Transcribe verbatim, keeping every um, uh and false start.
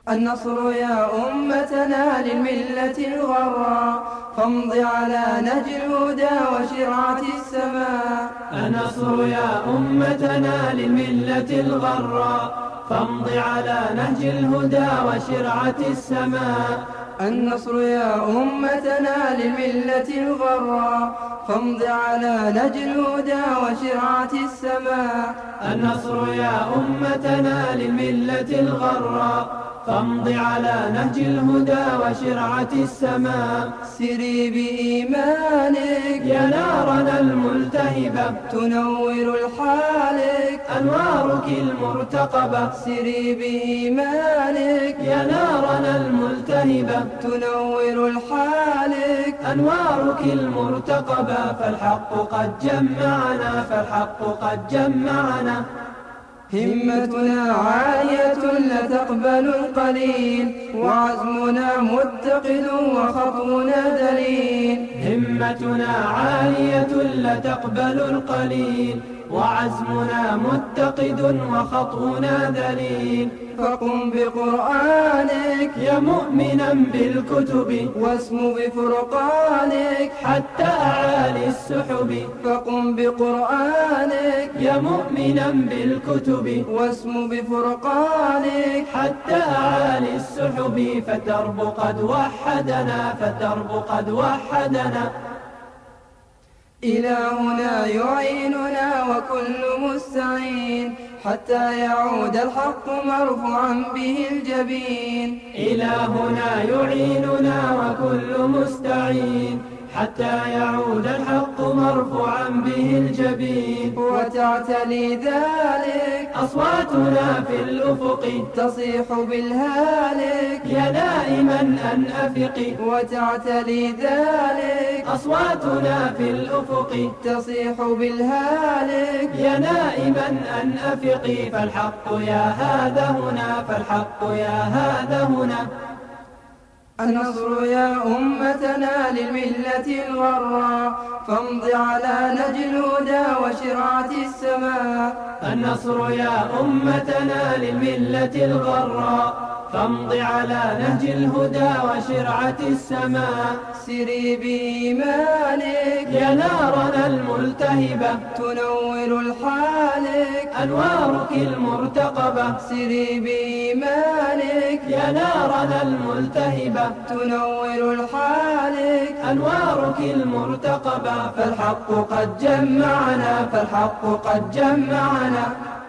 النصر يا أمتنا للملة الغراء، فامض على نهج الهدى وشرعة السماء. النصر يا أمتنا للملة الغراء، فامض على نهج الهدى وشرعة السماء. النصر يا أمتنا للملة الغراء، فامض على نهج الهدى وشرعة السماء. النصر يا أمتنا للملة الغراء، فامض على نهج الهدى وشرعة السماء. سري بإيمانك يا نارنا الملتهبة، تنور الحالك أنوارك المرتقبة. سري بإيمانك يا نارنا الملتهبة، تنور الحالك أنوارك المرتقبة. فالحق قد جمعنا، فالحق قد جمعنا. همتنا عالية لا تقبل القليل، وعزمنا متقد وخطونا دليل. همتنا عالية لا تقبل القليل، وعزمنا متقد وخطونا ذليل. فقم بقرآنك يا مؤمنا بالكتب، واسم بفرقانك حتى أعالي السحب. فقم بقرآنك يا مؤمنا بالكتب، واسم بفرقانك حتى أعالي السحب. فترب قد وحدنا، فترب قد وحدنا. إلهنا يعيننا وكل مستعين، حتى يعود الحق مرفوعا به الجبين. إلهنا يعيننا وكل مستعين، حتى يعود الحق مرفوعا به الجبين. وتعتلي ذلك أصواتنا في الأفق، تصيح بالهالك يا نائما أن أفق. وتعتلي ذلك أصواتنا في الأفق، تصيح بالهالك يا نائما أن أفق. فالحق يا هذا هنا، فالحق يا هذا هنا. النصر يا أمتنا للملة الغراء، فامض على نهج الهدى وشرعة السماء. النصر يا أمتنا للملة الغراء، فامض على نهج الهدى وشرعة السماء. سري بإيمانك يا نارنا الملتهبة، تنور الحالك أنوارك المرتقبة. سري بإيمانك يا نارنا الملتهبة، تنور الحالك أنوارك المرتقبة. فالحق قد جمعنا، فالحق قد جمعنا.